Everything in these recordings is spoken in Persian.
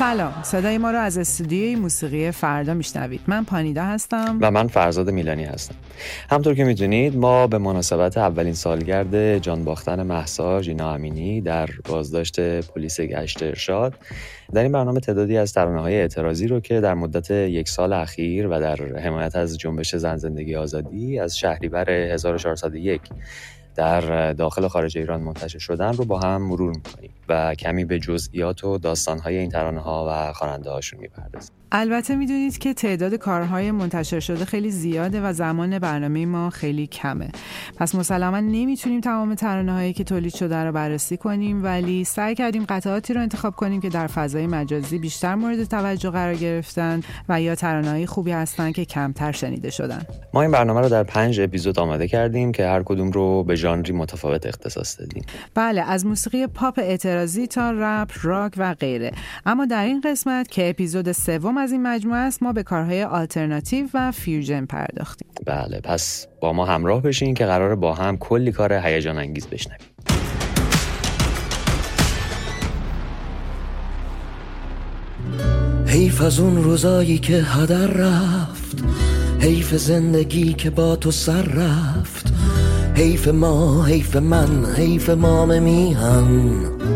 سلام، صدای ما رو از استودیوی موسیقی فردا میشنوید. من پانیدا هستم و من فرزاد میلانی هستم. همطور که میدونید ما به مناسبت اولین سالگرد جان باختن مهسا ژینا امینی در بازداشت پلیس گشت ارشاد در این برنامه تعدادی از ترانه‌های اعتراضی رو که در مدت 1 سال اخیر و در حمایت از جنبش زن زندگی آزادی از شهریور 1401 در داخل و خارج ایران منتشر شدن رو با هم مرور می‌کنیم و کمی به جزئیات و داستان‌های این ترانه‌ها و خواننده‌هاشون می‌پردازیم. البته میدونید که تعداد کارهای منتشر شده خیلی زیاده و زمان برنامه ما خیلی کمه. پس مسلماً نمیتونیم تمام ترانه‌هایی که تولید شده رو بررسی کنیم، ولی سعی کردیم قطعاتی رو انتخاب کنیم که در فضای مجازی بیشتر مورد توجه قرار گرفتن و یا ترانه‌های خوبی هستن که کمتر شنیده شدن. ما این برنامه رو در 5 اپیزود آماده کردیم که هر کدوم رو به ژانری متفاوت اختصاص دادیم. بله، از موسیقی پاپ اعتراضی تا رپ، راک و غیره. اما در این قسمت که اپیزود 3 از این مجموعه است، ما به کارهای آلترناتیو و فیوژن پرداختیم. بله، پس با ما همراه بشین که قراره با هم کلی کار هیجان انگیز بشنویم. حیف از اون روزایی که هدر رفت، حیف زندگی که با تو سر رفت، حیف ما، حیف من، حیف مام میهن،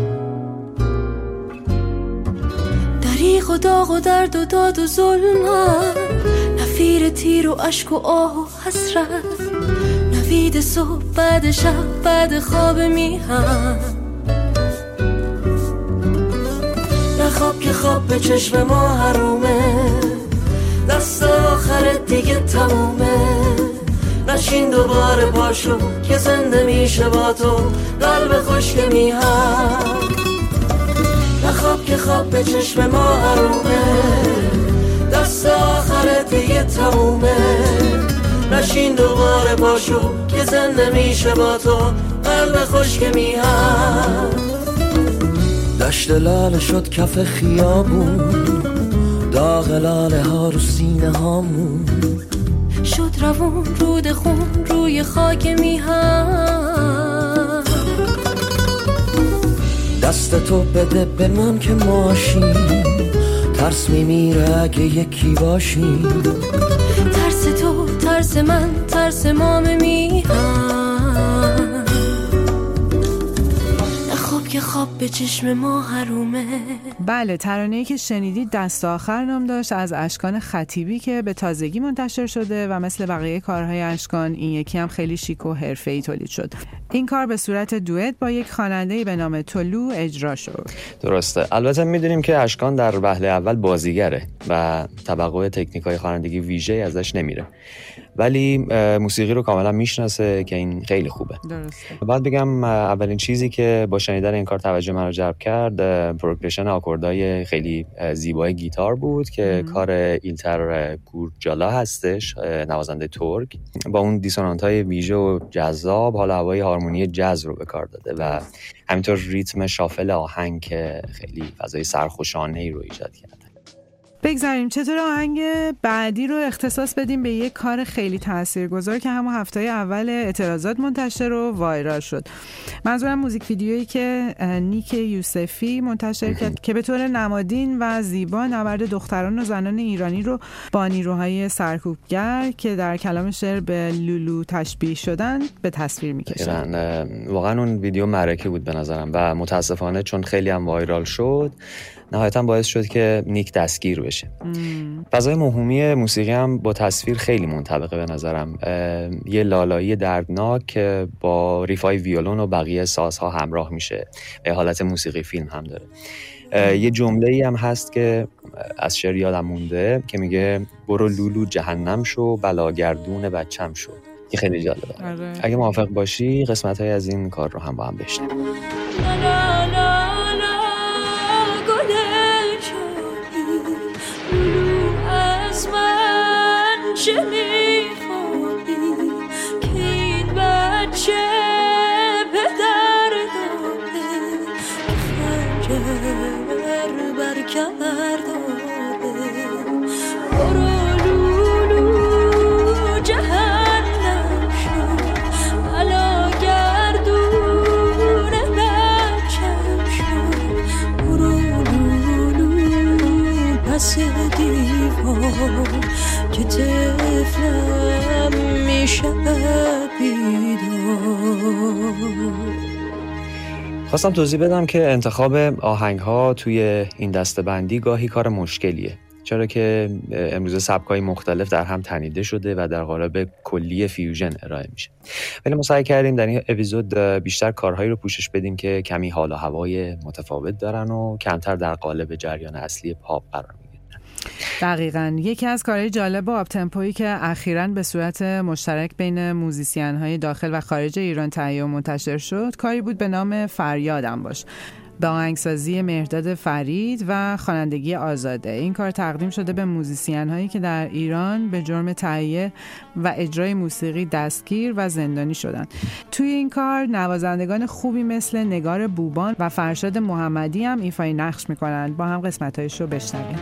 دریغ و داغ و درد و داد و ظلمت، نفیر تیر و عشق و آه و حسرت، نوید صبح بعد شب بعد خواب میهن، نخواب که خواب به چشم ما حرومه، دست آخرت دیگه تمومه، نشین دوباره پاشو که زنده میشه با تو قلب خشک میهن، نخواب که خواب به چشم ما حرومه، دست آخرت دیگه تمومه، نشین دوباره پاشو که زنده میشه با تو قلب خشک میهن، دشت لاله شد کف خیابون، داغ لاله ها رو سینه هامون، شد روون رود خون روی خاک میهن، دست تو بده به من که ماشین، ترس میمیره اگه یکی باشیم، ترس تو، ترس من، ترس مام میهن، نخواب که خواب به چشم ما حرومه. بله، ترانه‌ای که شنیدید دست آخر نام داشت، از اشکان خطیبی که به تازگی منتشر شده و مثل بقیه کارهای اشکان این یکی هم خیلی شیک و حرفه‌ای تولید شد. این کار به صورت دوئت با یک خواننده به نام تولو اجرا شد. درسته. البته میدونیم که اشکان در وهله اول بازیگره و توقع تکنیک‌های خوانندگی ویژه‌ای ازش نمیره، ولی موسیقی رو کاملا میشناسه که این خیلی خوبه. درسته. بعد بگم اولین چیزی که با شنیدن این کار توجه من رو جلب کرد پروگرشن آکوردهای خیلی زیبای گیتار بود که کار ایلتر گورجالا هستش، نوازنده ترک، با اون دیسونانت‌های ویژه و جذاب حال هوای هارمونی جاز رو به کار داده و همینطور ریتم شافل آهنگ که خیلی فضای سرخوشانه‌ای رو ایجاد کرده. بگذاریم چطور آهنگ بعدی رو اختصاص بدیم به یک کار خیلی تاثیرگذار که همون هفته اول اعتراضات منتشر و وایرال شد. منظورم موزیک ویدیویی که نیک یوسفی منتشر کرد که به طور نمادین و زیبا نبرد دختران و زنان ایرانی رو با نیروهای سرکوبگر که در کلام شعر به لولو تشبیه شدن به تصویر می‌کشن. واقعا اون ویدیو معرکه بود به نظرم و متاسفانه چون خیلی هم وایرال شد نهایتاً باعث شد که نیک دستگیر بشه. فضای موهومی موسیقی هم با تصویر خیلی منطبقه به نظرم. یه لالایی دردناک که با ریفای ویولون و بقیه سازها همراه میشه. حالت موسیقی فیلم هم داره. یه جمله‌ای هم هست که از شعر یادم مونده که میگه برو لولو جهنم شو بلاگردون بچم شو. که خیلی جالبه. اگه موافق باشی قسمت‌های از این کار رو هم با هم بشنویم. چه میخوایی که این بچه پدر داره که خنجر برکمر داره برو لولو جهنم شو بلا گردون بچم شو برو لولو پس دیوار که طفلم میشه بیدار. خواستم توضیح بدم که انتخاب آهنگ‌ها توی این دسته‌بندی گاهی کار مشکلیه، چرا که امروزه سبک‌های مختلف در هم تنیده شده و در قالب کلی فیوژن ارائه میشه. ولی ما سعی کردیم در این اپیزود بیشتر کارهایی رو پوشش بدیم که کمی حال و هوای متفاوت دارن و کمتر در قالب جریان اصلی پاپ قرار میگیرن. دقیقاً. یکی از کارهای جالب و آپ تمپویی که اخیراً به صورت مشترک بین موزیسین‌های داخل و خارج ایران تهیه و منتشر شد، کاری بود به نام فریادم باش، با آهنگسازی مهرداد فرید و خوانندگی آزاده. این کار تقدیم شده به موزیسین‌هایی که در ایران به جرم تهیه و اجرای موسیقی دستگیر و زندانی شدند. توی این کار نوازندگان خوبی مثل نگار بوبان و فرشاد محمدی هم ایفای نقش می‌کنند. با هم قسمت‌هایش رو بشنویم.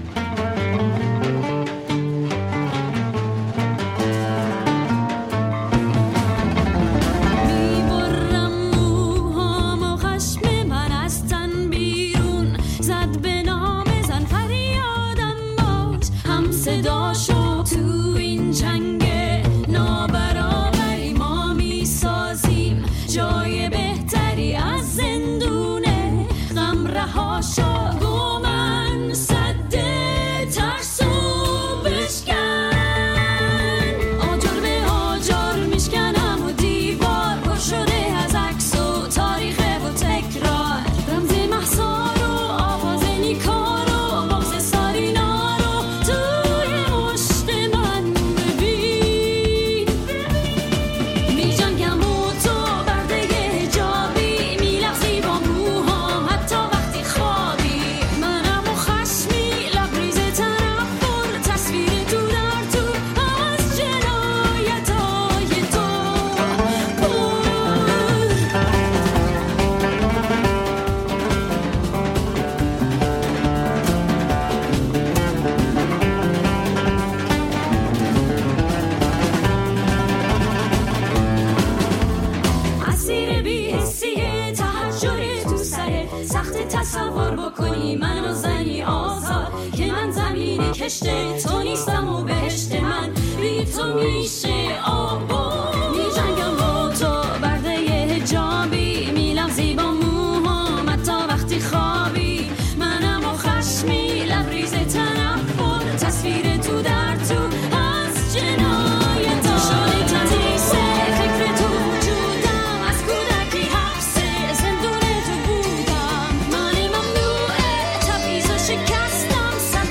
تو نیستم و بهشت من بی تو میشه آبا. می جنگم با تو برده حجابی، می لغزی با موهام حتی وقتی خوابی. منم و خشمی لبریز تنفر، تصویر تو در تو از جنایت شده تنیسه. فکر تو وجودم از کودکی حبسه، زندون تو بودم. من ممنوعه تبعیض و شکستم،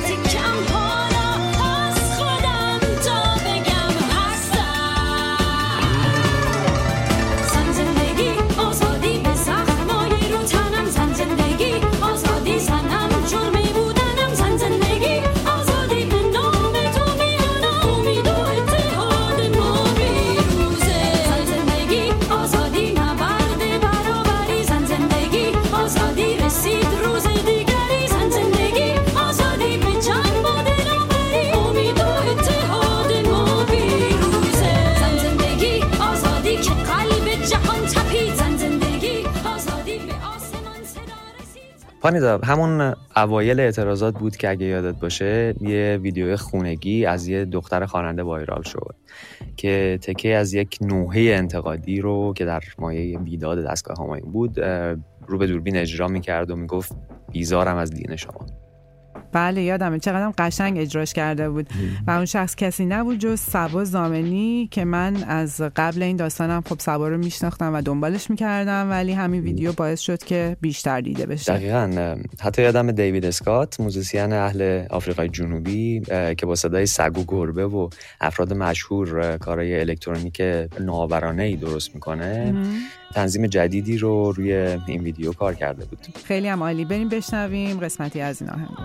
پانیدا، همون اوایل اعتراضات بود که اگه یادت باشه یه ویدیو خونگی از یه دختر خواننده وایرال شد که تکه از یک نوحه انتقادی رو که در مایه بیداد دستگاه همایون بود رو به دوربین اجرا میکرد و میگفت بیزارم از دین شما. بله یادمه، چقدر قشنگ اجراش کرده بود و اون شخص کسی نبود جز صبا زامنی که من از قبل این داستانم خب صبا رو میشناختم و دنبالش میکردم، ولی همین ویدیو باعث شد که بیشتر دیده بشه. دقیقاً. حتی یادم دیوید اسکات، موزیسین اهل آفریقای جنوبی که با صدای سگ و گربه و افراد مشهور کارهای الکترونیک نوآورانه‌ای درست میکنه، تنظیم جدیدی رو روی این ویدیو کار کرده بود. خیلی هم عالی. بریم بشنویم قسمتی از این آهنگو.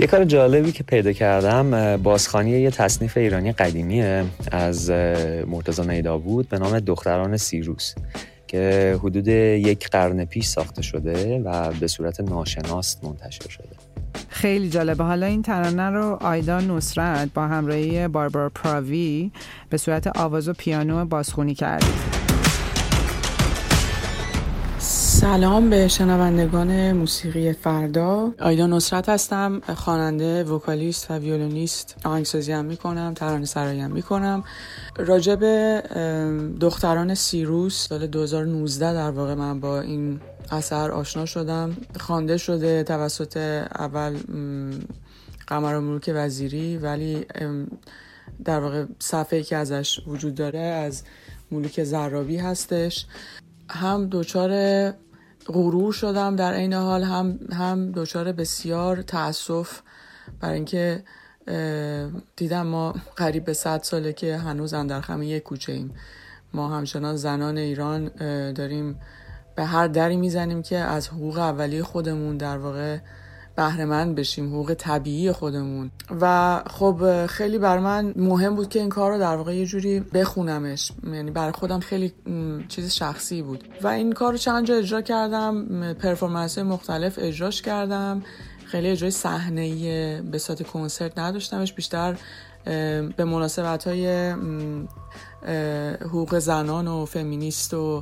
کار جالبی که پیدا کردم بازخوانی یه تصنیف ایرانی قدیمیه از مرتضی نیدابود به نام دختران سیروس که حدود 1 قرن پیش ساخته شده و به صورت ناشناس منتشر شده. خیلی جالبه. حالا این ترانه رو آیدا نصرت با همراهی باربارا پراوی به صورت آواز و پیانو بازخوانی کردید. سلام به شنوندگان موسیقی فردا. آیدا نصرت هستم، خواننده، وکالیست و ویولونیست. آهنگسازی هم میکنم، ترانه سرایی هم میکنم. راجع به دختران سیروس سال 2019 در واقع من با این اثر آشنا شدم. خوانده شده توسط اول قمرملوک وزیری، ولی در واقع صفحه‌ای که ازش وجود داره از ملوک زرابی هستش. هم دچار غرور شدم در عین حال هم دچار بسیار تأسف برای اینکه دیدم ما قریب به 100 ساله که هنوز اندر خم یک کوچه ایم. ما همچنان زنان ایران داریم به هر دری میزنیم که از حقوق اولیه خودمون در واقع بهره مند بشیم، حقوق طبیعی خودمون. و خب خیلی بر من مهم بود که این کار رو در واقع یه جوری بخونمش، یعنی برای خودم خیلی چیز شخصی بود و این کار رو چند جا اجرا کردم، پرفورمنس مختلف اجراش کردم. خیلی اجرای صحنه‌ای به صورت کنسرت نداشتمش، بیشتر به مناسبت‌های حقوق زنان و فمینیست و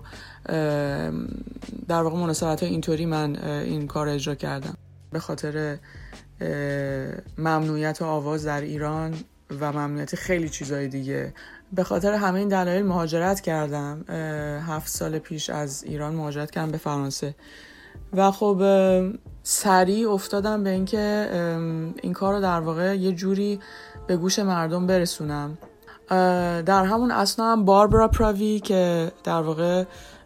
در واقع مناسبت‌های اینطوری من این کار اجرا کردم. به خاطر ممنوعیت آواز در ایران و ممنوعیت خیلی چیزای دیگه، به خاطر همه این دلایل مهاجرت کردم. 7 سال پیش از ایران مهاجرت کردم به فرانسه و خب سریع افتادم به اینکه این کار رو در واقع یه جوری به گوش مردم برسونم. در همون اثنا هم باربارا پراوی که در واقع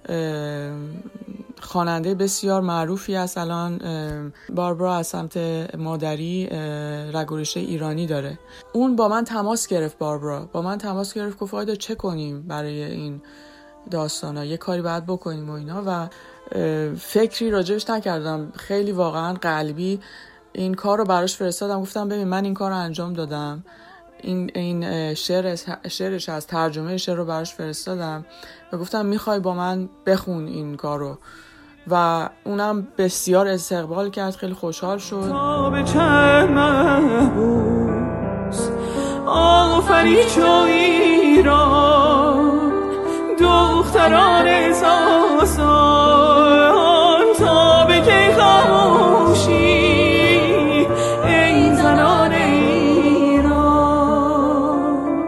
خواننده بسیار معروفی است الان، باربارا از سمت مادری رگ‌وریشه ایرانی داره. اون با من تماس گرفت، باربارا با من تماس گرفت، گفت آیدا چه کنیم برای این داستانا، یه کاری باید بکنیم و اینا، و فکری راجبش نکردم. خیلی واقعا قلبی این کار رو براش فرستادم. گفتم ببین من این کار رو انجام دادم، این شعرش از ترجمه شعر رو براش فرستادم و گفتم میخوای با من بخون این کار رو، و اونم بسیار استقبال کرد، خیلی خوشحال شد. به چند محبوس آفری چو ایران، دختران احساسان تا به کی خاموشی ای زنان ایران.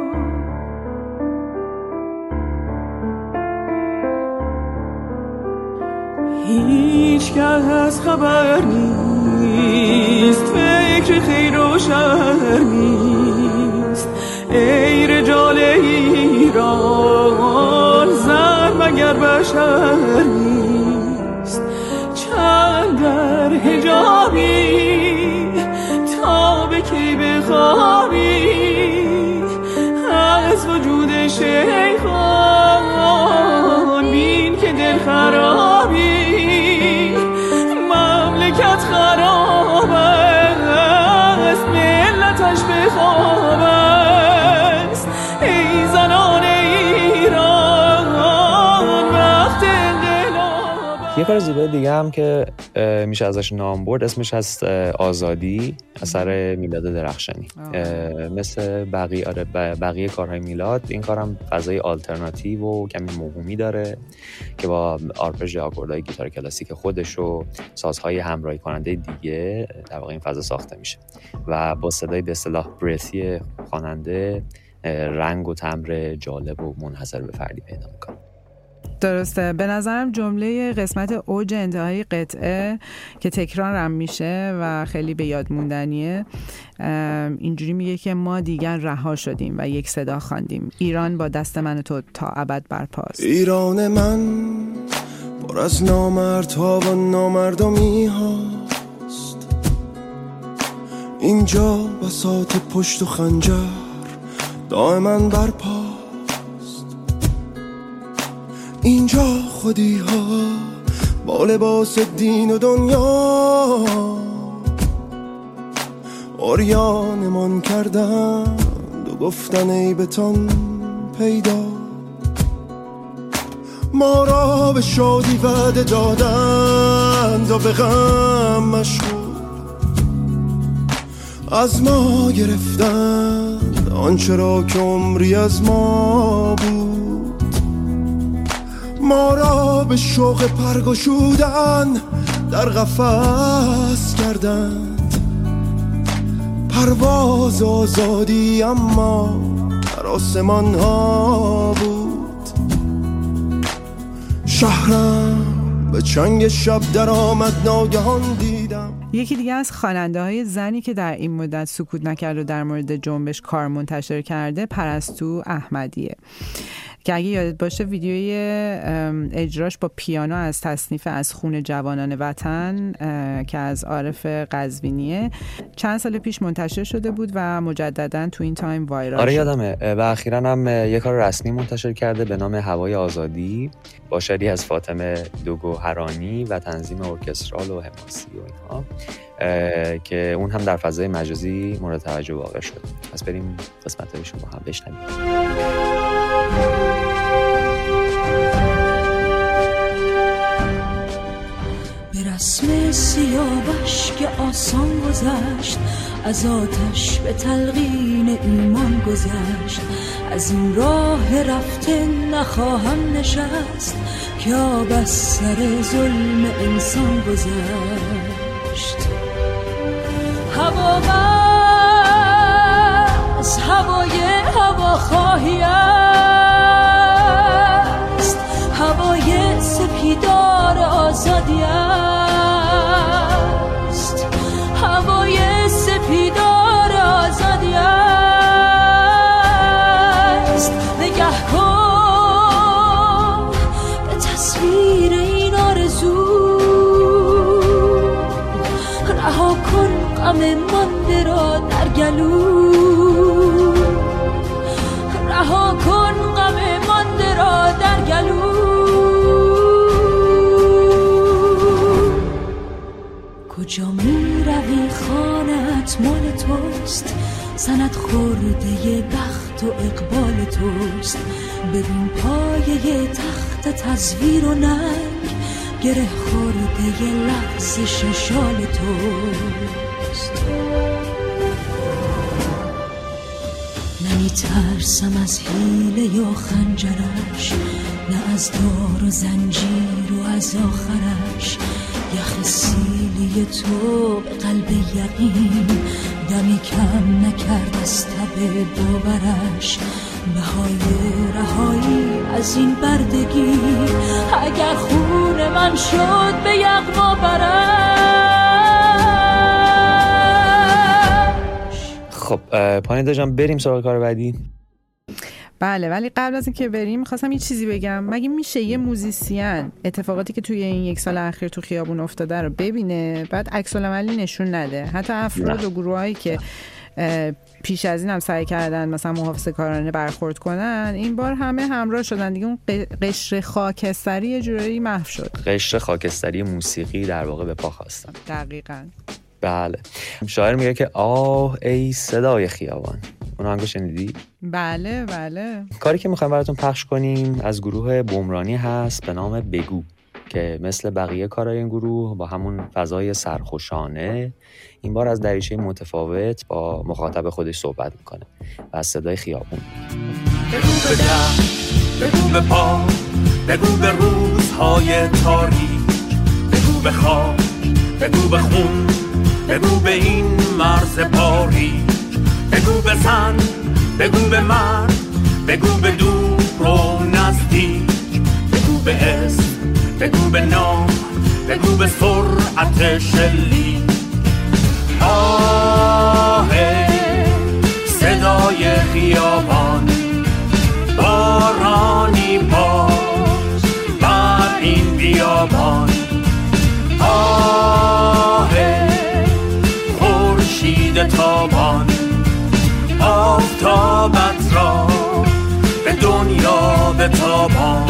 هیچ کس خبر نیست، فکر خیر و شر نیست، ای رجال ایران زن مگر بشر نیست. چند در حجابی تا به کی بخوابی از وجود شیخان، بین که دل خرابی مملکت خراب است، ملتش به خواب است، ای زنان ایران وقت انقلاب. یه کار زیبای دیگه هم که میشه ازش نام برد اسمش هست آزادی، اثر میلاد درخشانی. مثل بقیه کارهای میلاد، این کارم فضای آلترناتیو و کمی موهومی داره که با آرپژ آکوردهای گیتار کلاسیک خودش و سازهای همراهی کننده دیگه در واقع این فضا ساخته میشه و با صدای به اصطلاح برثی خواننده رنگ و تمبر جالب و منحصر به فردی پیدا میکنه. درسته. به نظرم جمله قسمت اوج انتهای قطعه که تکرارم میشه و خیلی به یاد موندنیه اینجوری میگه که ما دیگر رها شدیم و یک صدا خواندیم، ایران با دست من و تو تا ابد برپاست. ایران من پر از نامردها و نامردمی هاست، اینجا بساط پشت و خنجر دائما برپاست. اینجا خودی ها با لباس دین و دنیا اوریانمان کردند و گفتن ای بتان پیدا، ما را به شادی وعده دادند و به غم مشغول از ما گرفتند آنچه را که عمری از ما بود. ما را به شوق پرگشودن در قفس کردند، پرواز آزادی اما در آسمان ها بود. شهرم به چنگ شب در آمد ناگهان دیدم. یکی دیگه از خواننده‌های زنی که در این مدت سکوت نکرد و در مورد جنبش کار منتشر کرده پرستو احمدیه که اگه یادت باشه ویدیوی اجراش با پیانو از تصنیف از خون جوانان وطن که از عارف قزوینیه چند سال پیش منتشر شده بود و مجدداً تو این تایم وایرال شد. آره یادمه و اخیراً هم یک کار رسمی منتشر کرده به نام هوای آزادی با شعری از فاطمه دوگوهرانی و تنظیم ارکسترال و حماسی و اینها که اون هم در فضای مجازی مورد توجه واقع شد. پس بریم قسمت‌هاشو با هم بشنویم. به رسم سیاوش که آسان گذشت، از آتش به تلقین ایمان گذشت. از این راه رفته نخواهم نشست که آب از سر ظلم انسان گذشت. هوا از هوای هواخواهی است، هوای سپیدار آزادی است، هوای سپیدار آزادی است. نگه کن به تصویر این آرزو، رها کن غم مانده را در گلو، رها کن غم مانده را در گلو. کجا می روی خانت مال توست، سند خورده بخت و اقبال توست. ببین پایه تخت تزویر و ننگ، گره خورده لغزش شال توست. نمی ترسم از حیله یا خنجرش، نه از دار و زنجیر و از آخرش. یخ سیلی تو به قلب یقین، دمی کم نکرد از تب باورش. بهای رهایی از این بردگی، اگر خون من شد به یغما برش. خب پانیدا جان بریم سراغ کار بعدی. بله، ولی قبل از اینکه بریم می‌خواستم یه چیزی بگم. مگه میشه یه موزیسین اتفاقاتی که توی این یک سال اخیر تو خیابون افتاده رو ببینه بعد عکس العملی نشون نده؟ حتی افراد و گروهایی که پیش از این هم سعی کردن مثلا محافظه‌کارانه برخورد کنن، این بار همه همراه شدن دیگه. اون قشر خاکستری یه جورایی محو شد. قشر خاکستری موسیقی در واقع به پا خواستن. دقیقاً. بله. شاعر میگه که آه ای صدای خیابان. اون آهنگو شنیدی؟ بله بله. کاری که میخوایم براتون پخش کنیم از گروه بومرانی هست به نام بگو که مثل بقیه کارهای این گروه با همون فضای سرخوشانه این بار از دریچه متفاوت با مخاطب خودش صحبت میکنه و از صدای خیابون. بگو به در، بگو به پا، بگو به روزهای تاریک، بگو به خواب، بگو به خون، بگو به این مرز پاری، بگو به زن، بگو به مرد، بگو به دور و نزدیک، بگو به اسم، بگو به نام، بگو به سرعت شلیک. آه صدای خیابان، بارانی باز بر این بیابان. آه خورشید تابان، آفتابت را به دنیا بتابان.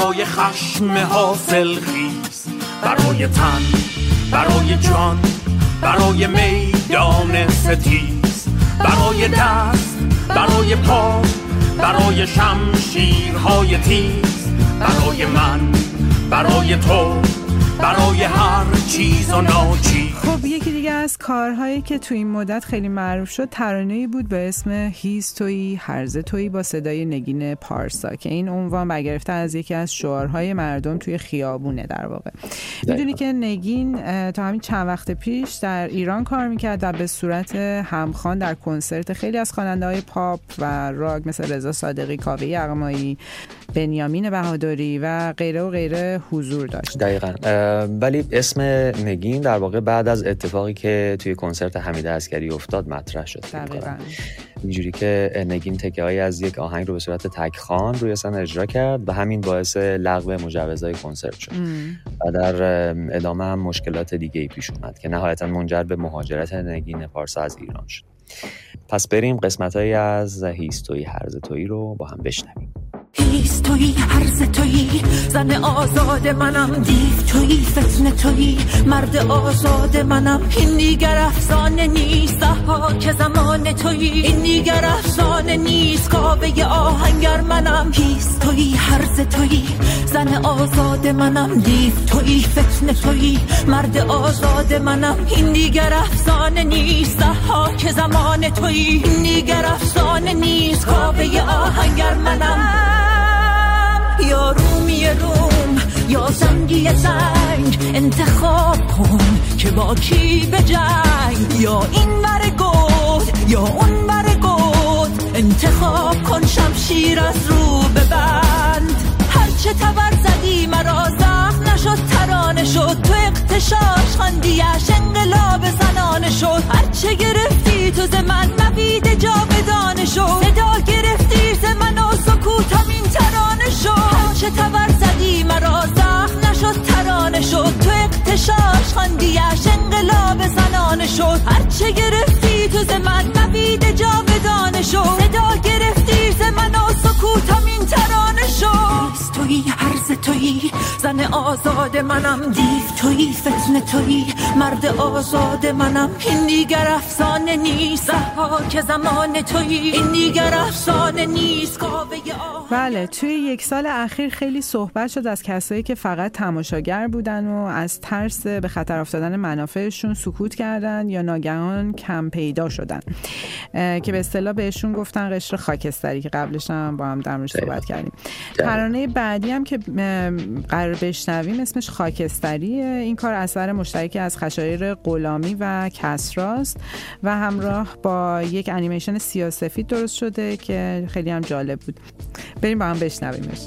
برای خشم حاصل خیز، برای تن، برای جان، برای میدان ستیز، برای دست، برای پا، برای شمشیرهای تیز، برای من، برای تو، برای هر چیز و ناچیز. خب یکی دیگه از کارهایی که تو این مدت خیلی معروف شد ترانه‌ای بود به اسم هیز تویی هرزه تویی با صدای نگین پارسا که این عنوان برگرفته از یکی از شعارهای مردم توی خیابونه در واقع. میدونی که نگین تا همین چند وقت پیش در ایران کار میکرد و به صورت همخوان در کنسرت خیلی از خواننده‌های پاپ و راک مثل رضا صادقی، کاوه یغمایی، بنیامین بهادری و غیره و غیره حضور داشت. دقیقاً. ولی اسم نگین در واقع بعد از اتفاقی که توی کنسرت حمید عسکری افتاد مطرح شد. دقیقاً. اینجوری که نگین تکه‌ای از یک آهنگ رو به صورت تک‌خوان روی صحنه اجرا کرد و همین باعث لغو مجوزهای کنسرت شد. و در ادامه هم مشکلات دیگه‌ای پیش اومد که نهایتاً منجر به مهاجرت نگین پارسا از ایران شد. پس بریم قسمت‌هایی از هیز تویی هرزه تویی رو با هم بشنویم. هیز تویی هرزه تویی زن آزاد منم، دیو تویی فتنه تویی مرد آزاد منم. این دیگر افسانه نیست که زمان تویی، این دیگر افسانه نیست کاوه آهنگر منم. هیز تویی هرزه تویی زن آزاد منم، دیو تویی فتنه تویی مرد آزاد منم. این دیگر افسانه نیست که زمان تویی، این دیگر افسانه نیست کاوه آهنگر منم. یا رومی روم یا زنگی زنگ، انتخاب کن که با کی به جنگ. یا این ور گود یا اون ور گود، انتخاب کن شمشیر از رو ببند. هرچه تبر زدی مرا زخم نشد ترانه شد، تو اغتشاش خواندیش انقلاب زنانه شد. هرچه گرفتی تو ز من نوید جاودانه شد، صدا گرفتی ز من و سکوتم این ترانه شد. هرچه تبر زدی مرا زخم نشد ترانه شد، تو اغتشاش خواندیش انقلاب زنانه شد. هرچه گرفتی تو ز من نوید جاودانه شد، صدا گرفتی ز من و سکوتم این ترانه شد. تویی هرزه تویی زن آزاد منم، دیو تویی فتنه تویی مرد آزاد منم. این دیگر افسانه نیست که زمان تویی، این دیگر افسانه نیست کاوه. بله، توی یک سال اخیر خیلی صحبت شد از کسایی که فقط تماشاگر بودن و از ترس به خطر افتادن منافعشون سکوت کردن یا ناگهان کم پیدا شدن که به اصطلاح بهشون گفتن قشر خاکستری که قبلش هم با هم در موردش صحبت کردیم. ترانه بعدی هم که قرار بشنویم اسمش خاکستریه. این کار اثر مشترکی از خشایار غلامی و کسراست و همراه با یک انیمیشن سیاه‌سفید درست شده که خیلی هم جالب بود. بریم با هم بشنویمش.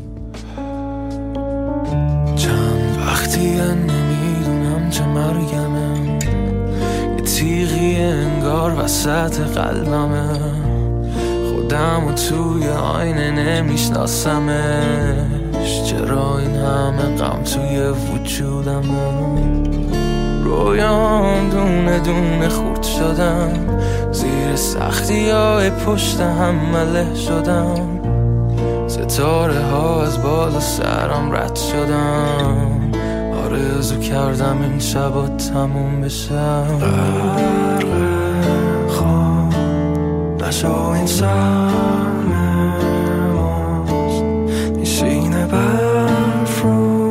چند وقتیه نمیدونم چه مرگمه، یه تیغی انگار وسط قلبمه، خودم و توی آینه نمیشناسمش، چرا این همه غم توی وجودمه. رویام دونه دونه خورد شدم، زیر سختی های پشت هم مله شدم، ستاره ها از بالا سرم رد شدم، آرزو کردم این شبا تموم بشم. غرق خواب نشو این سرم ماست، میشینه برف رو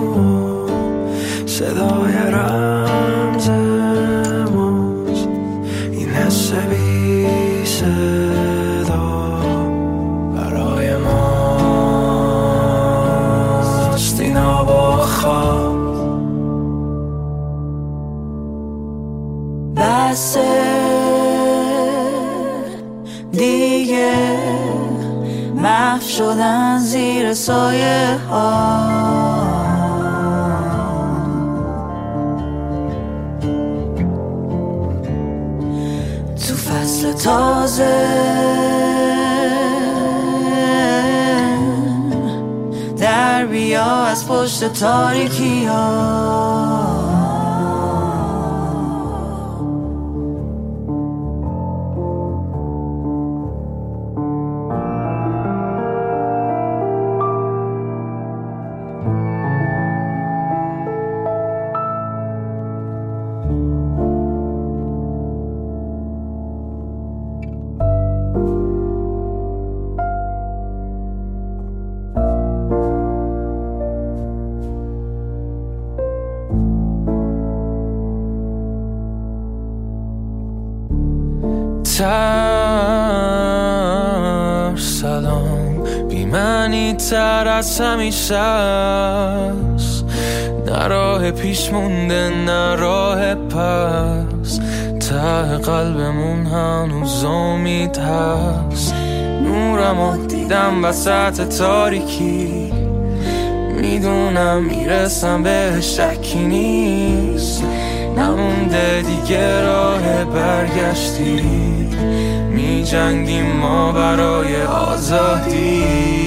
صدای رمز ماست، این حس بی صدا برای ماست، اینا با خواب. بسه دیگه محو شدن زیر سایه ها، تو فصل تازه در بیا از پشت تاریکی ها. تر سلام بی معنی تر از همیشه است، نه راه پیش مونده نه راه پس، ته قلبمون هنوز امید هست. نورمو دیدم وسط تاریکی، میدونم میرسم به شکی نیست، نمونده دیگه راه برگشتی، می جنگیم ما برای آزادی.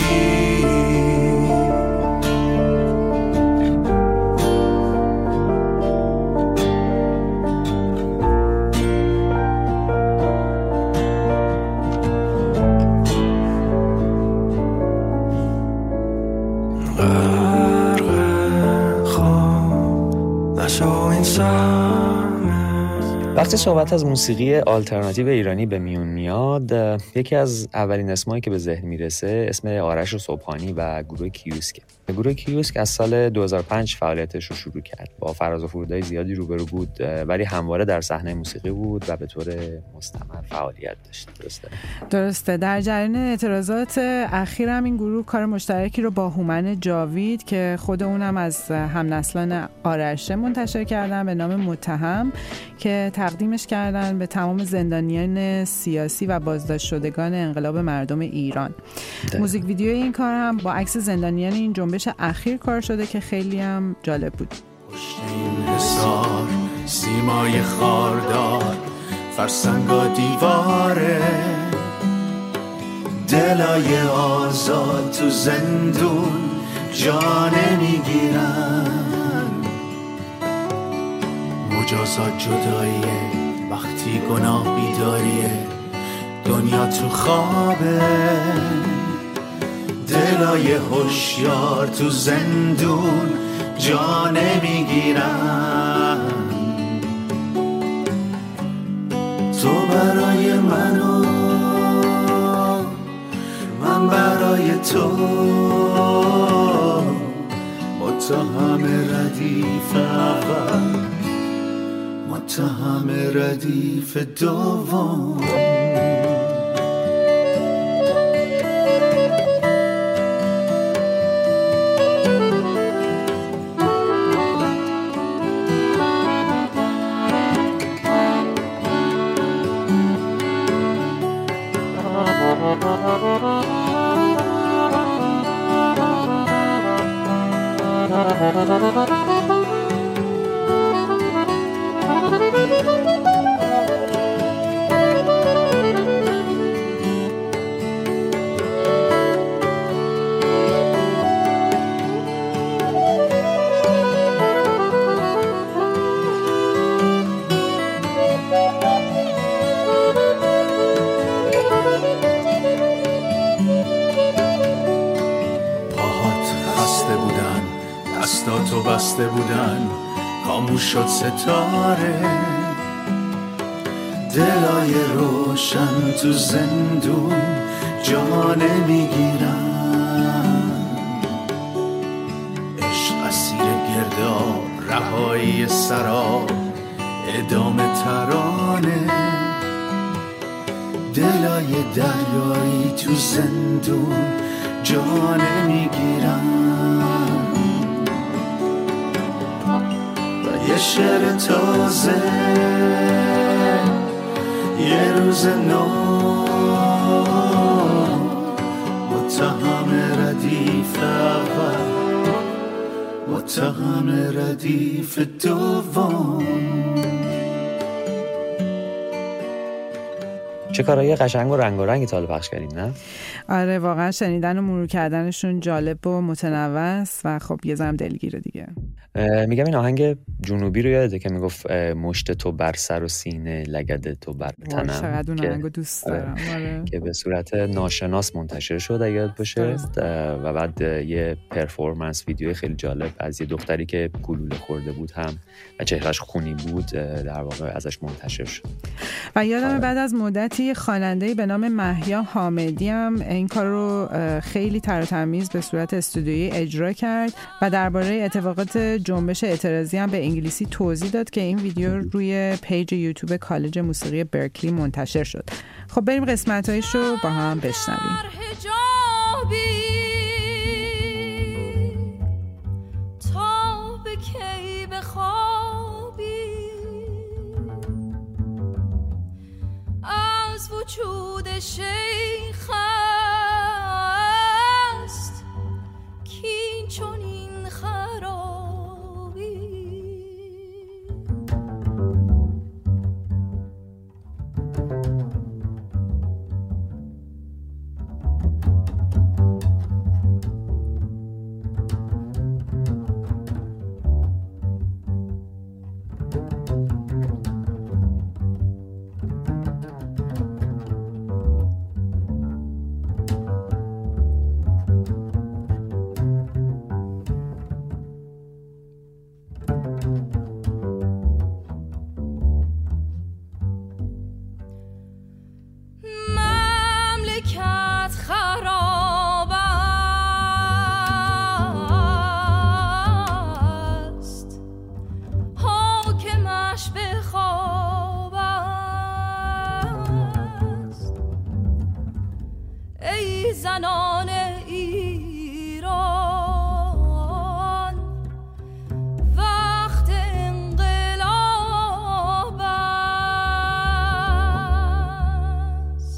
وقتی صحبت از موسیقی آلترناتیو ایرانی به میون میاد، یکی از اولین اسمایی که به ذهن میرسه اسم آرش صبحانی و گروه کیوسک. گروه کیوسک از سال 2005 فعالیتش رو شروع کرد. با فراز و فرودهای زیادی روبرو بود، ولی همواره در صحنه موسیقی بود و به طور مستمر فعالیت داشت. درسته. در جریان اعتراضات اخیر هم این گروه کار مشترکی رو با هومن جاوید که خود اونم از همنسلان آرشه منتشر کردن به نام متهم که تقدیمش کردن به تمام زندانیان سیاسی و بازداشت شدگان انقلاب مردم ایران. موزیک ویدیوی این کار هم با عکس زندانیان این جنبش اخیر کار شده که خیلی هم جالب بود. پشت این حصار سیمای خاردار فرسنگا دیواره، دلای آزاد تو زندون جا نمیگیرن، مجازات جداییه وقتی گناه بیداریه، دنیا تو خوابه، دلای هوشیار تو زندون جا نمیگیرن. تو برای من و من برای تو، متهم ردیف اول متهم ردیف دوم. دستاتو بسته بودن، خاموش شد ستاره، دلای روشن تو زندون جا نمیگیرن. عشق اسیر گرداب، رهایی سراب، ادامه ترانه، دلای دریایی تو زندون جا نمیگیرن. یه شعر تازه، یه روز نو، متهم ردیف اول متهم ردیف دوم. چه کارهای قشنگ و رنگی تا حالا پخش کردیم، نه؟ آره واقعا شنیدن و مرور کردنشون جالب و متنوع است و خب یه ذره دلگیره دیگه. میگم این آهنگ جنوبی رو یادته که میگفت مشت تو بر سر و سینه، لگد تو بر تنم. چقدر اون آهنگو دوست دارم. آره. که به صورت ناشناس منتشر شد اگه یاد باشه و بعد یه پرفورمنس ویدیو خیلی جالب از یه دختری که گلوله خورده بود هم و چهرهش خونی بود در واقع ازش منتشر شد. و یادم بعد از مدتی خواننده‌ای به نام مهیا حامدی هم این کار رو خیلی تر و تمیز به صورت استودیویی اجرا کرد و درباره اتفاقات جنبش اعتراضی هم به انگلیسی توضیح داد که این ویدیو روی پیج یوتیوب کالج موسیقی برکلی منتشر شد. خب بریم قسمت‌هایش رو با هم بشنویم. تا به کی بخوابی از وجود شیخ است کین چون این خرابی زنان ایران وقت انقلاب است.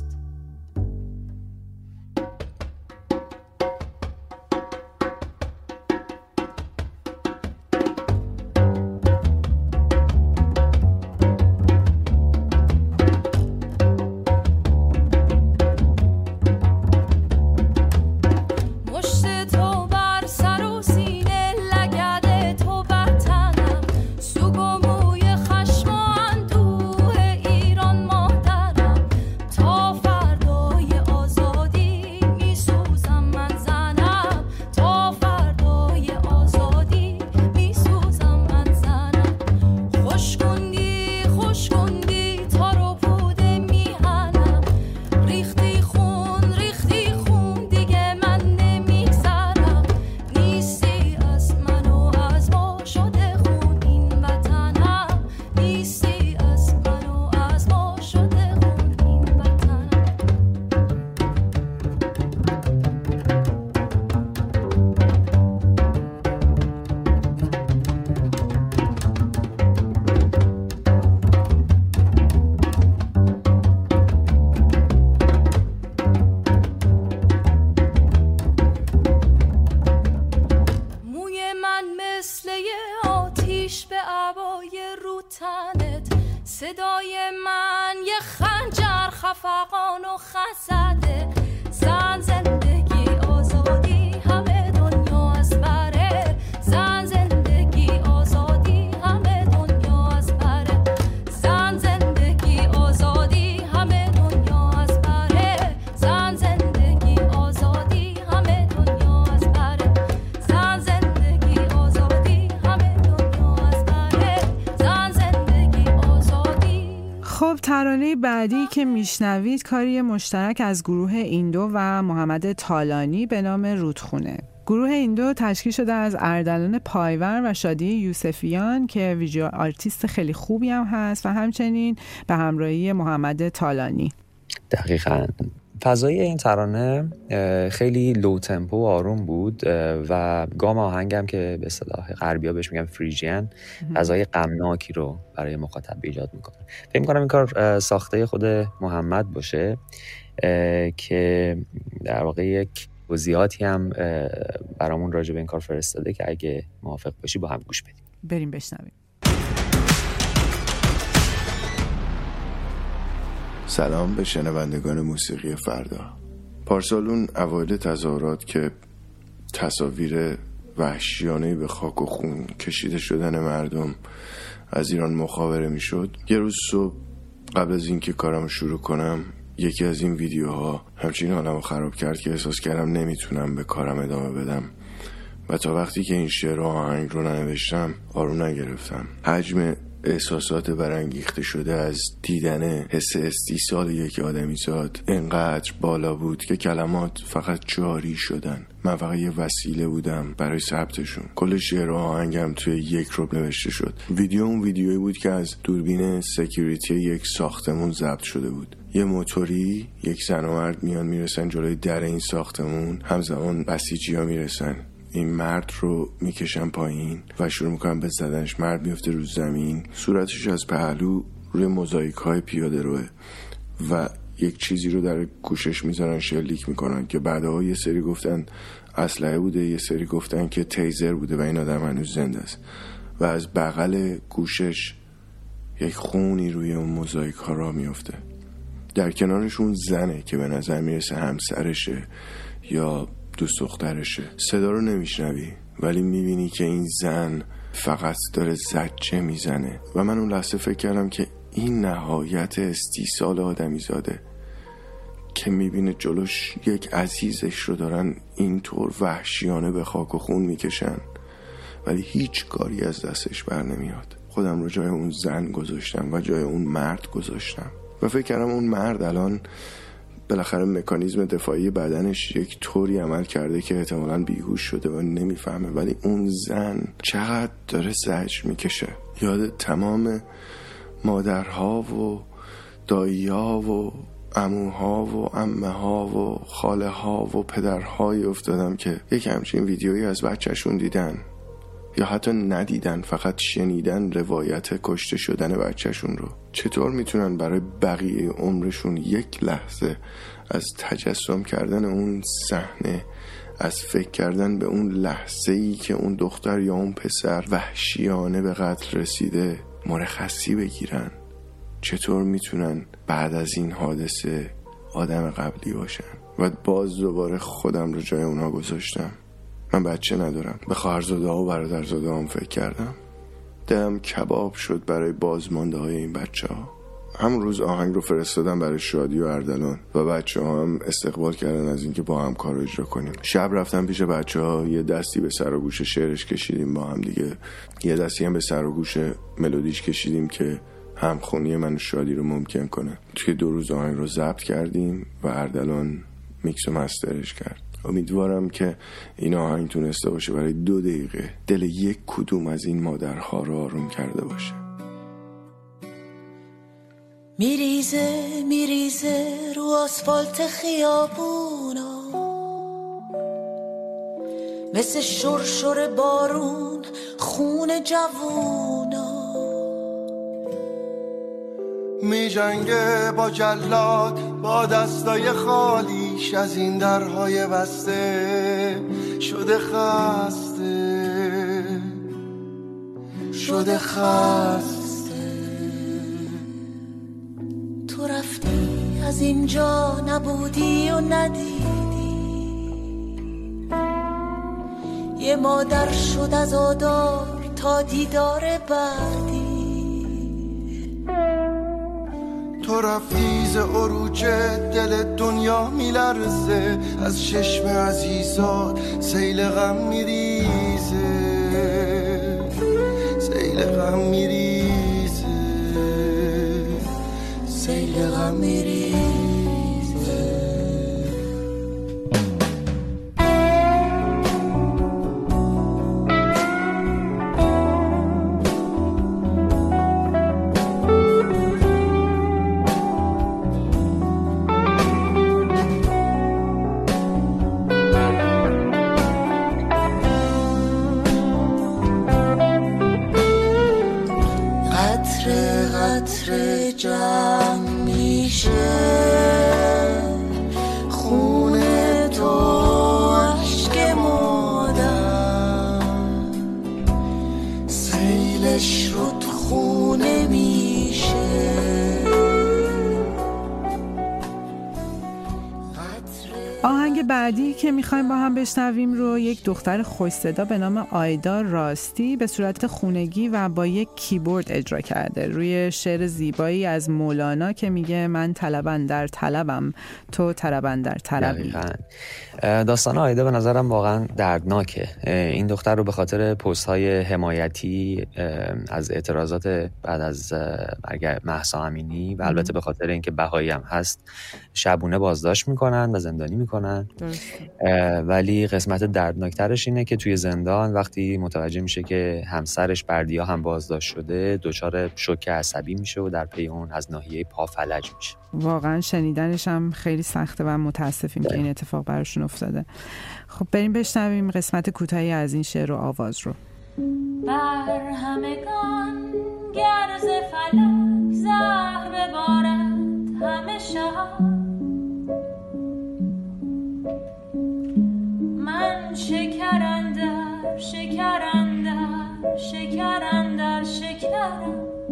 صدای من یه خنجر خفقان و خزده زن زندگی آزادی همه دنیا از بره زن زندگی آزادی همه دنیا از بره زن زندگی آزادی همه دنیا از بره زن زندگی آزادی همه دنیا از بره زن زندگی آزادی همه دنیا از بره زن زندگی آزادی. خب ترانه بعدی که میشنوید کاری مشترک از گروه ایندو و محمد تالانی به نام رودخونه. گروه ایندو تشکیل شده از اردلان پایور و شادی یوسفیان که ویژوال آرتیست خیلی خوبی هم هست و همچنین به همراهی محمد تالانی. دقیقاً فضای این ترانه خیلی لو تمپو و آروم بود و گام آهنگم که به اصطلاح غربی‌ها بهش میگن فریژین فضای غمناکی رو برای مخاطب ایجاد میکنه. فکر می‌کنم این کار ساخته خود محمد باشه که در واقع یک توضیحاتی هم برامون راجع به این کار فرستاده که اگه موافق باشی با هم گوش بدیم. بریم بشنویم. سلام به شنوندگان موسیقی فردا. پارسالون اوایل تظاهرات که تصاویر وحشیانه‌ای به خاک و خون کشیده شدن مردم از ایران مخابره میشد، یه روز صبح قبل از اینکه کارم شروع کنم یکی از این ویدیوها همچین حالمو خراب کرد که احساس کردم نمیتونم به کارم ادامه بدم و تا وقتی که این شعر و آهنگ رو ننوشتم آروم نگرفتم. حجم احساسات برانگیخته شده از دیدن حس استیصال یک آدمیزاد انقدر بالا بود که کلمات فقط جاری شدن. من فقط یه وسیله بودم برای ثبتشون. کل شعر و آهنگم توی یک ربع نوشته شد. اون ویدیویی بود که از دوربین سکیوریتی یک ساختمون ضبط شده بود. یه موتوری، یک زن و مرد میان میرسن جلوی در این ساختمون، همزمان بسیجی‌ها میرسن، این مرد رو میکشن پایین و شروع میکنن به زدنش. مرد میفته رو زمین، صورتش از پهلو روی موزاییک های پیاده روه و یک چیزی رو در گوشش میذارن شلیک میکنن که بعدها یه سری گفتن اسلحه بوده، یه سری گفتن که تیزر بوده و این آدم هنوز زنده است و از بغل گوشش یک خونی روی اون موزاییک ها را میفته. در کنارش اون زنه که به نظر میرسه همسرشه یا دوست دخترشه. صدا رو نمیشنوی ولی میبینی که این زن فقط داره زجه میزنه و من اون لحظه فکر کردم که این نهایت استیصال آدمی زاده که میبینه جلوش یک عزیزش رو دارن اینطور وحشیانه به خاک و خون میکشن ولی هیچ کاری از دستش بر نمیاد. خودم رو جای اون زن گذاشتم و جای اون مرد گذاشتم و فکر کردم اون مرد الان بالاخره مکانیزم دفاعی بدنش یک طوری عمل کرده که احتمالاً بیهوش شده و نمیفهمه، ولی اون زن چقدر داره زجر میکشه. یاد تمام مادرها و دایی‌ها و عموها و عمه‌ها و خاله‌ها و پدرهای افتادم که یک همچین ویدیویی از بچه‌شون دیدن یا حتی ندیدن، فقط شنیدن روایت کشته شدن بچه‌شون رو. چطور میتونن برای بقیه عمرشون یک لحظه از تجسم کردن اون صحنه، از فکر کردن به اون لحظه‌ای که اون دختر یا اون پسر وحشیانه به قتل رسیده مرخصی بگیرن؟ چطور میتونن بعد از این حادثه آدم قبلی باشن؟ و باز دوباره خودم رو جای اونا گذاشتم. من بچه ندارم. به خواهرزاده ها و برادرزاده هم فکر کردم. دلم کباب شد برای بازمانده های این بچه ها. همون روز آهنگ رو فرستادم برای شادی و اردلان و بچه ها هم استقبال کردن از اینکه با هم کار اجرا کنیم. شب رفتم پیش بچه ها، یه دستی به سر و گوش شعرش کشیدیم با هم دیگه، یه دستی هم به سر و گوش ملودیش کشیدیم که همخونی من و شادی رو ممکن کنه. توی 2 روز آهنگ رو ضبط کردیم و اردلان میکس و مسترش کرد. امیدوارم که این آهنگ تونسته باشه برای 2 دقیقه دل یک کدوم از این مادرها رو آروم کرده باشه. میریزه رو آسفالت خیابونا، مثل شرشر بارون خون جوونا. میجنگه با جلاد با دستای خالیش، از این درهای بسته شده خسته. تو رفتی از اینجا نبودی و ندیدی، یه مادر شد از آدار تا دیدار بعدی. تو رفتی ز عروج دل دنیا میلرزه، از چشم عزیزات سیل غم میریزه، سیل غم میریزه، سیل غم میریزه. جمع میشه خون تو، عشق مادر سیلش رود خونه میشه. آهنگ بعدی که میخوایم با هم بشنویم رو یک دختر خوش صدا به نام آیدا راستی به صورت خونگی و با یک کیبورد اجرا کرده روی شعر زیبایی از مولانا که میگه من طلبم در طلبم تو طلبم در طلبی. داستان آیدا به نظرم واقعا دردناکه. این دختر رو به خاطر پست های حمایتی از اعتراضات بعد از مرگ مهسا امینی و البته به خاطر اینکه بهایی هم هست شبونه بازداشت میکنن و زندانی میکنن. ولی قسمت دردناکترش اینه که توی زندان وقتی متوجه میشه که همسرش بردیا هم بازداشت شده دچار شوک عصبی میشه و در پی اون از ناحیه پا فلج میشه. واقعا شنیدنش هم خیلی سخته و متاسفیم که این اتفاق براشون افتاده. خب بریم بشنویم قسمت کوتاهی از این شعر و آواز رو. بر همگان گرز فلک زهر ببارد همه شب، من شکر اندر شکر اندر شکر اندر شکرم،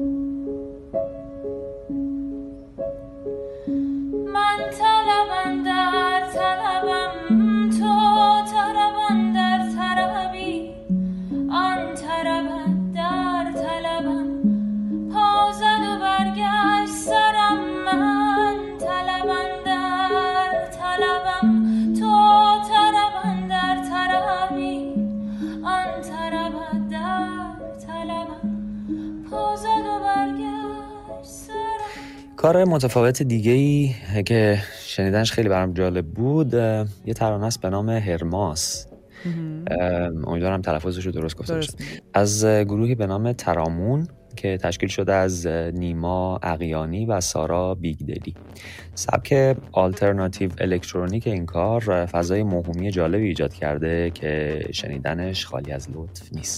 من طلب اندر طلبم تو طلب اندر طلبی، آن طلب در طلبم پا زد و برگشت سرم، من طلب اندر طلبم تو طلب اندر طلبی، آن طلب در طلبم پا زد و برگشت سرم. کار متفاوت دیگه‌ای که شنیدنش خیلی برام جالب بود یه ترانه است به نام هرماس. امیدوارم تلفظش رو درست گفته باشم. از گروهی به نام ترامون که تشکیل شده از نیما عقیانی و سارا بیگدلی. سبک آلترناتیو الکترونیک این کار فضای موهومی جالبی ایجاد کرده که شنیدنش خالی از لطف نیست.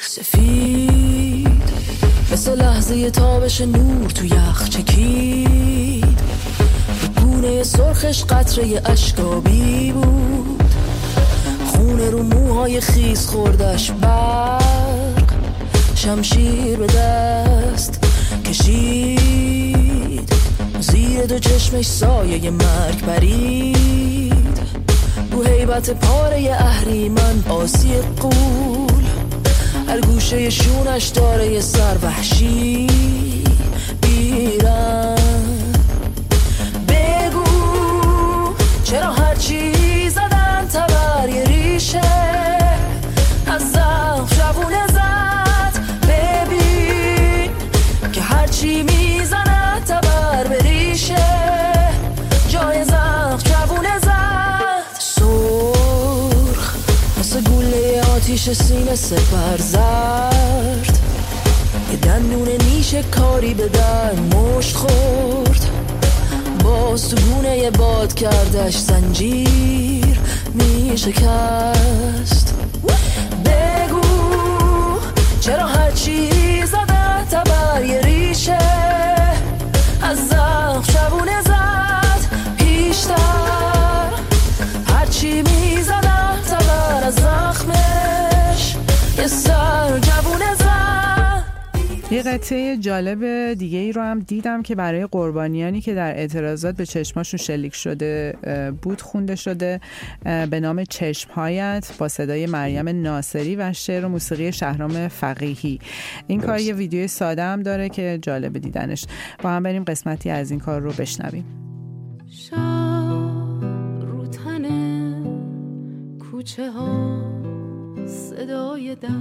سفید مثل لحظه تابش نور تو یخ چکید، گونه سرخش قطره اشکابی بود، خونه رو موهای خیس خوردش برق، شمشیر به دست کشید، زیر دو چشمش سایه مرگ برید، رو هیبت پاره اهریمن آسی قول، هر گوشه شونش داره یه سر وحشی بیرن. بگو چرا هرچی زدن تبر یه ریشه از زخم شبونه زد، ببین که هرچی میزنه تبر به ریشه جای زخم شبونه زد. سرخ مثل گوله آتیش سینه سپر زرد، یه دندون نیش کاری به در مشت خورد، باز تو گونه یه باد کردش زنجیر می شکست. بگو چرا هرچی زده تبر یه ریشه از زخم شبونه زد پیشتر، هرچی می زده تبر از زخمش یه سر جوونه زد. یه قطعه جالب دیگه ای رو هم دیدم که برای قربانیانی که در اعتراضات به چشماشون شلیک شده بود خونده شده به نام چشمهایت با صدای مریم ناصری و شعر و موسیقی شهرام فقیهی. این کار یه ویدیوی ساده هم داره که جالب دیدنش. با هم بریم قسمتی از این کار رو بشنویم. شب رو تن کوچه ها صدای درد،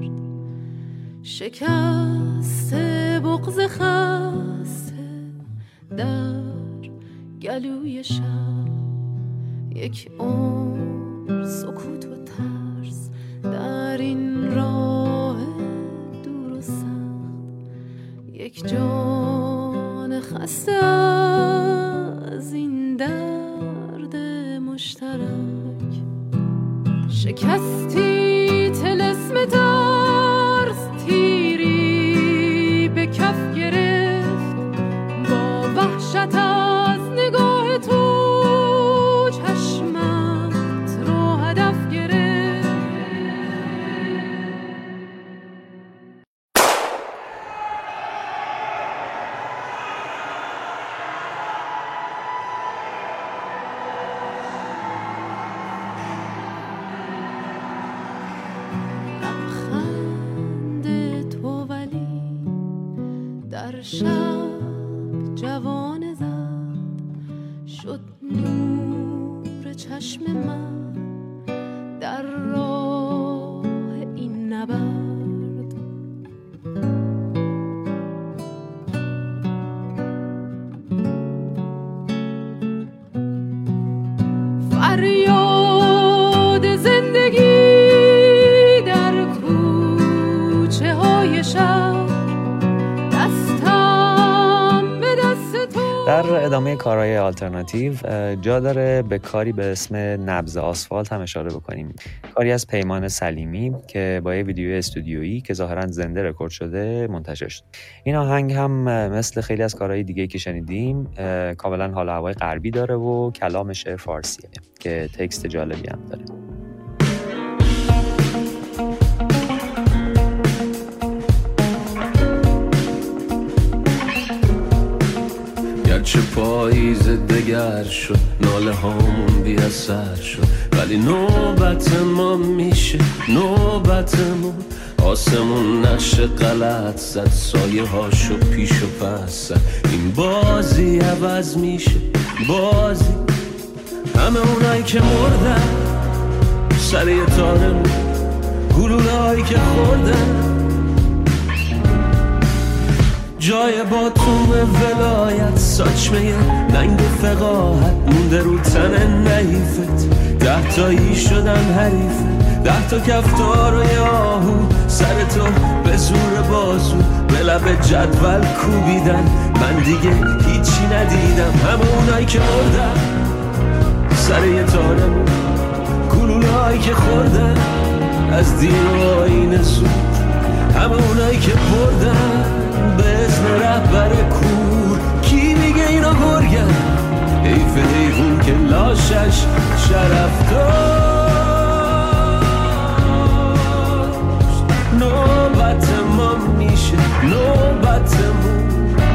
شکست بغض خسته در گلوی شب، یک عمر سکوت و ترس در این راه دور و سخت، یک جان خسته از این درد مشترک، شکستی طلسم ترس تیری به کف گرفت، با وحشت از نگاه تو چشمت رو هدف گرفت. شب جوان زد شد نور چشم من در راه این نبرد. فریاد زندگی در کوچه های شهر دستم به دست تو. در ادامه کارهای آلترناتیو جا داره به کاری به اسم نبض آسفالت هم اشاره بکنیم. کاری از پیمان سلیمی که با یه ویدیو استودیویی که ظاهراً زنده رکورد شده منتشر شد. این آهنگ هم مثل خیلی از کارهای دیگه که شنیدیم کاملاً حال و هوای غربی داره و کلام شعر فارسیه که تکست جالبی هم داره. گرچه پاییز دگر شد ناله هامون بی اثر شد، ولی نوبت ما میشه نوبتمون. آسمون نقش غلط زد سایه هاشو پیش و پس زد. این بازی عوض میشه بازی. همه اونایی که مردن سر یه تارمون، گلوله هایی که خوردن جای باتوم ولایت، ساچمه ننگ فقاحت مونده رو تن نحیفت. 10 تایی شدن حریفت، 10 تا کفتار و یاهو سر تو به زور بازو به لب جدول کوبیدن. من دیگه هیچی ندیدم. همه اونایی که مردن سر یه تارمون، گلوله هایی که خوردن از دین و آیین زور. همه اونایی که بردن به اسم رهبر کور. کی میگه اینا گرگن؟ حیف حیوون که لاشش شرف داشت. نوبت ما میشه نوبتمون.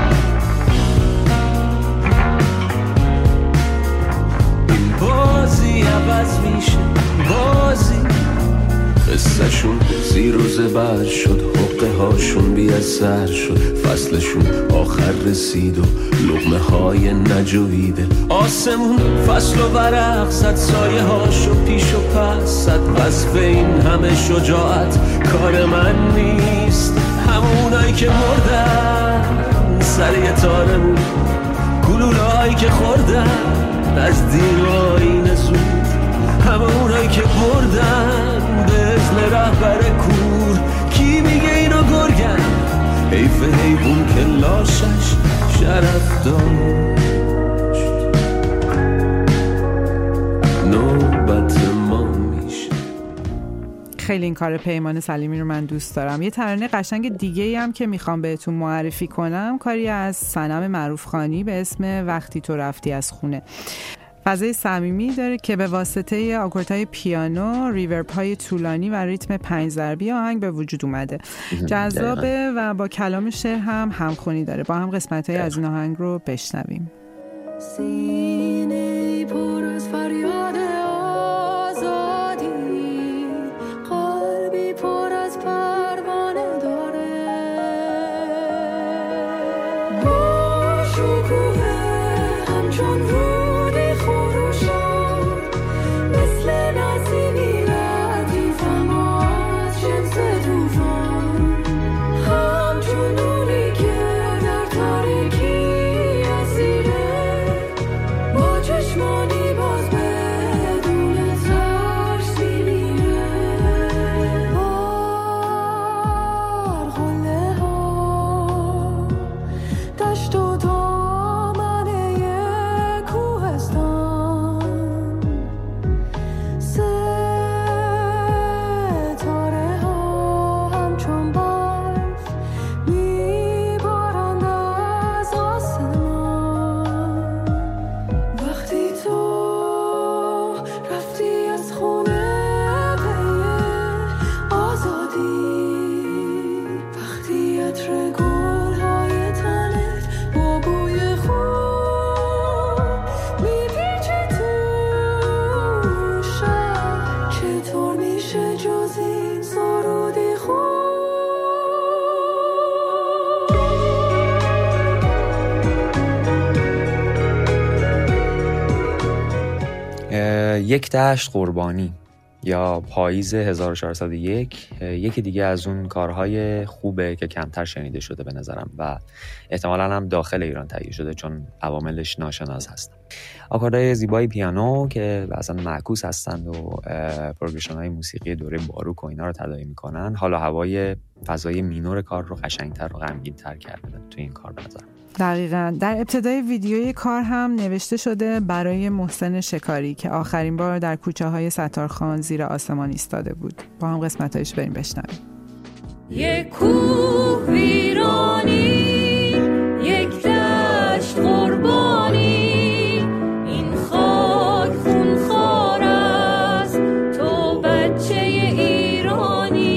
این بازی عوض میشه بازی. قصهشون زیر و زبر شد، حقه هاشون بی اثر شد. فصلشون آخر رسید و لقمه های نجویده. آسمون فصل و ورق زد، سایه هاشو پیش و پس زد. وصف این همه شجاعت کار من نیست. همونایی که مردن سر یه تارمون، گلوله هایی که خوردن از دین و آیین زور. همه اونایی که بردن به اسم رهبر کور. کی میگه اینا گرگن؟ حیف حیوون که لاشش شرف داشت. نوبت ما میشه. خیلی این کار پیمان سلیمی رو من دوست دارم. یه ترانه قشنگ دیگه‌ای هم که میخوام بهتون معرفی کنم کاری از صنم معروف خانی به اسم وقتی تو رفتی از خونه. فضای صمیمی داره که به واسطه آکوردهای پیانو، ریورب‌های طولانی و ریتم 5 ضربی آهنگ به وجود اومده. جذابه و با کلام شعر هم همخوانی داره. با هم قسمت‌های از این آهنگ رو بشنویم. سینه پر از فریاد آزادی، قلبی پر از پروانه داره. با شکوه همچون رودی خروشان، مثل نسیمی لطیفم از شمس توفان. همچون نوری که در تاریکی اسیره، با چشمانی باز به یک دشت قربانی یا پاییز 1401 یکی دیگه از اون کارهای خوبه که کمتر شنیده شده به نظرم و احتمالاً هم داخل ایران تهیه شده چون عواملش ناشناس هستن. آکوردهای زیبای پیانو که اصلا معکوس هستند و پروگرشن‌های موسیقی دوره باروک و اینا رو تداعی میکنن، حالا هوای فضای مینور کار رو قشنگتر و غمگین‌تر کرده تو این کار به نظرم. دقیقاً. در ابتدای ویدیوی کار هم نوشته شده برای محسن شکاری که آخرین بار در کوچه های ستارخان زیر آسمان ایستاده بود. با هم قسمتایش بریم بشنویم. یک کوه ویرانی، یک دشت قربانی، این خاک خونخوار است، تو بچه ایرانی.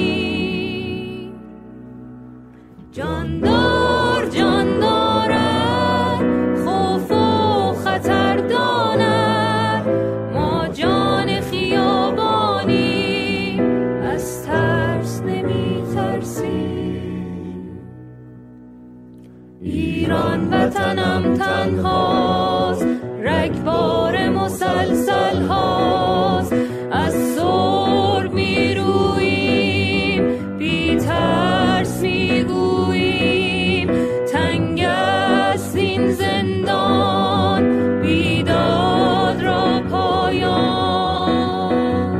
جاندار جاندارد، خوف و خطر داند، ما جان خیابانی از ترس نمی ترسیم. ایران وطنم تنهاست، رگبار مسلسل هاست، از سرب می روییم، بی ترس می گوییم، تنگ است این زندان، بیداد را پایان.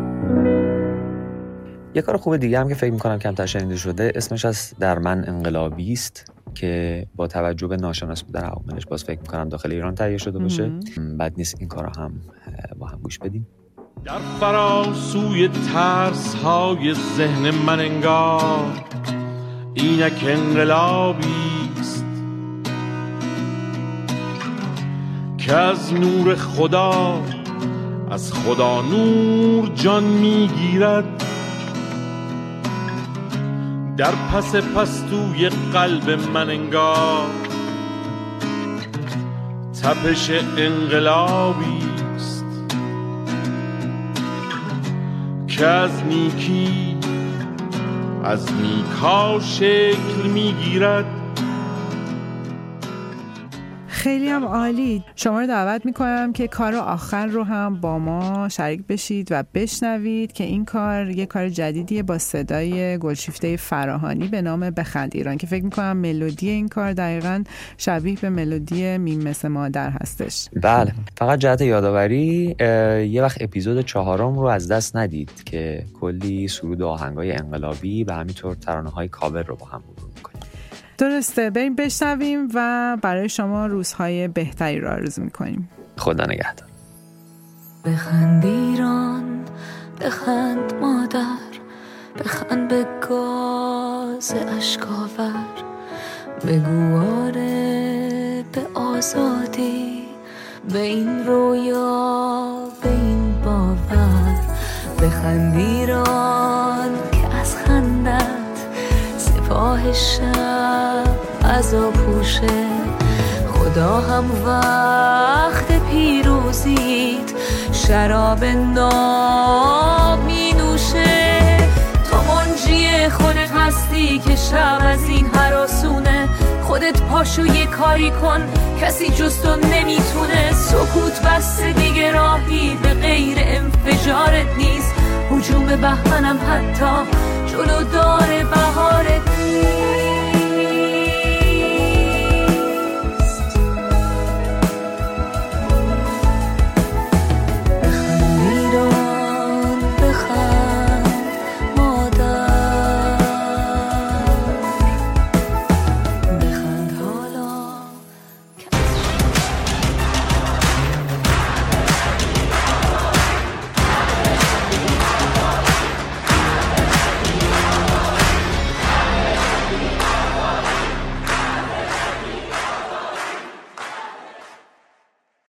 یه کار خوب دیگه هم که فکر میکنم کمتر شنیده شده اسمش از در من انقلابی است که با توجه به ناشناس بودن عواملش باز فکر میکنم داخل ایران تهیه شده باشه. بد نیست این کارا هم با هم گوش بدیم. در فراسوی ترس های ذهن من انگار اینک انقلابی است که از نور خدا، از خدا نور جان میگیرد. در پس پستوی قلب من انگار تپش انقلابی است که از نیکی، از نیکا شکل میگیرد. خیلی هم عالی. شما رو دعوت میکنم که کار آخر رو هم با ما شریک بشید و بشنوید که این کار یه کار جدیدیه با صدای گلشیفته فراهانی به نام بخند ایران که فکر میکنم ملودی این کار دقیقاً شبیه به ملودی میم مثل مادر هستش. بله، فقط جهت یادآوری یه وقت اپیزود 4 رو از دست ندید که کلی سرود و آهنگای انقلابی و همینطور ترانه‌های کاور رو با هم مرور میکنیم. درسته، بریم بشنویم و برای شما روزهای بهتری رو آرزو میکنیم. خدا نگهدار. بخند ایران، بخند مادر، بخند به گاز اشکاور، بگو آره به آزادی، به این رویا، به این باور. بخند ایران که از خندت سپاه شب عزا پوشه، خدا هم وقت پیروزیت شراب ناب می نوشه. تو منجی خودت هستی که شب از این هراسونه، خودت پاشو یه کاری کن کسی جز تو نمیتونه. سکوت بسته دیگه راهی به غیر انفجارت نیست، هجوم بهمنم حتی جلو دار بهارت نیست.